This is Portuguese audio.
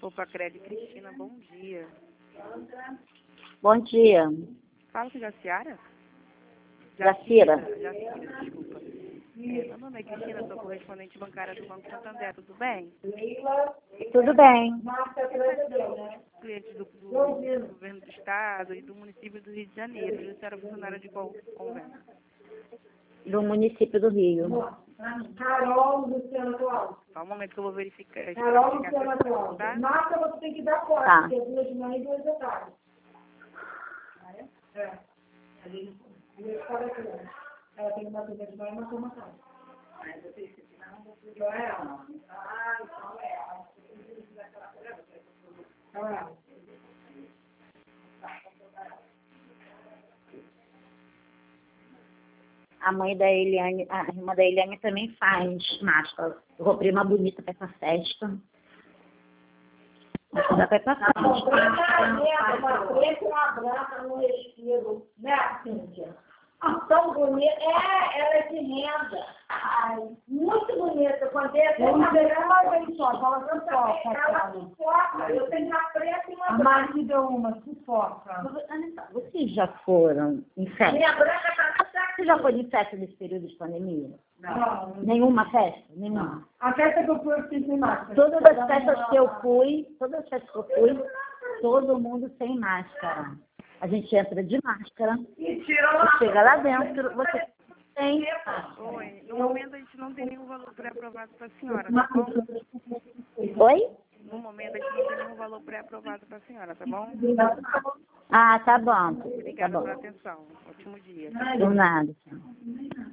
Opa, Crede Cristina, bom dia. Bom dia. Fala com Jaciara? Jacira. Jacira, desculpa. Meu nome é Cristina, sou correspondente bancária do Banco Santander, tudo bem? Tudo bem. Clientes do governo do estado e do município do Rio de Janeiro. A senhora é funcionária de qual convênio? Do município do Rio. Carol, Luciana Cláudio. Só um momento que eu vou verificar. Carol, Luciana Cláudio. Tá? Marca, você tem que dar fora, Tá. porque é 2 de manhã e 2 da tarde. É. Ela tem uma turma de manhã e uma turma à tarde. Então é ela. Ah, então é ela. Então é ela. A mãe da Eliane, a irmã da Eliane também faz máscara. Eu comprei uma bonita para essa festa. Acho que dá para ir pra festa. Uma preta e uma branca no respiro, né, Cíntia? Tão bonita. É, ela é de renda. Ai, muito bonita. Quando ela sufoca. Eu tenho uma preta e uma branca. A Mari deu uma, sufoca. Vocês já foram em festa? Minha branca tá. Você já foi em festa nesse período de pandemia? Não. Nenhuma festa? Nenhuma. A festa que eu fui, eu fiz sem máscara. Todas as festas que eu fui, todo mundo sem máscara. A gente entra de máscara, E tira lá. chega lá dentro, você tem. Oi, no momento a gente não tem nenhum valor pré-aprovado para a senhora, tá bom? Oi? No momento a gente não tem nenhum valor pré-aprovado para a senhora, tá bom? Ah, tá bom. Tá Obrigada bom. pela atenção. Ótimo dia. Do nada.